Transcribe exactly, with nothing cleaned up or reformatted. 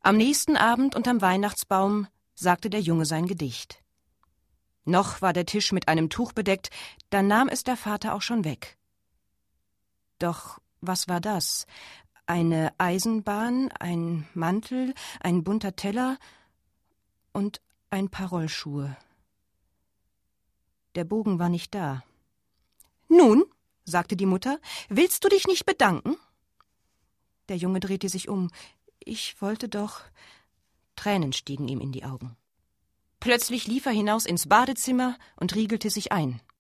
Am nächsten Abend unterm Weihnachtsbaum sagte der Junge sein Gedicht. Noch war der Tisch mit einem Tuch bedeckt, da nahm es der Vater auch schon weg. Doch was war das? Eine Eisenbahn, ein Mantel, ein bunter Teller und ein paar Rollschuhe. Der Bogen war nicht da. »Nun«, sagte die Mutter, »willst du dich nicht bedanken?« Der Junge drehte sich um. »Ich wollte doch...« Tränen stiegen ihm in die Augen. Plötzlich lief er hinaus ins Badezimmer und riegelte sich ein.